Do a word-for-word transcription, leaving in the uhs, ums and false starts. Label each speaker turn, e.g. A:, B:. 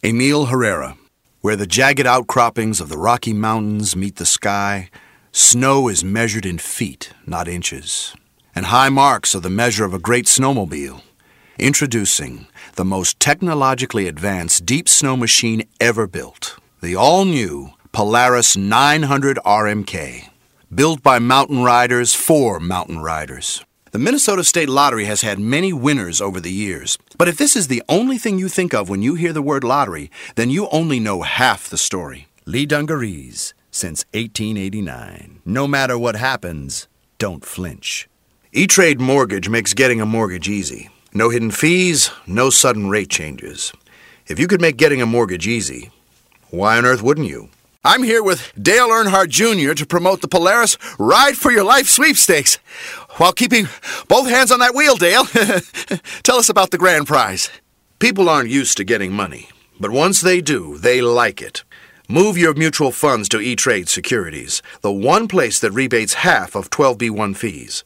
A: Emil Herrera. Where the jagged outcroppings of the Rocky Mountains meet the sky, snow is measured in feet, not inches, and high marks are the measure of a great snowmobile. Introducing the most technologically advanced deep snow machine ever built, the all-new Polaris nine hundred R M K. Built by mountain riders for mountain riders. The Minnesota State Lottery has had many winners over the years. But if this is the only thing you think of when you hear the word lottery, then you only know half the story. Lee Dungarees, since eighteen eighty-nine. No matter what happens, don't flinch. E-Trade Mortgage makes getting a mortgage easy. No hidden fees, no sudden rate changes. If you could make getting a mortgage easy, why on earth wouldn't you? I'm here with Dale Earnhardt Junior to promote the Polaris Ride for Your Life sweepstakes while keeping both hands on that wheel, Dale. Tell us about the grand prize. People aren't used to getting money, but once they do, they like it. Move your mutual funds to E-Trade Securities, the one place that rebates half of twelve B one fees.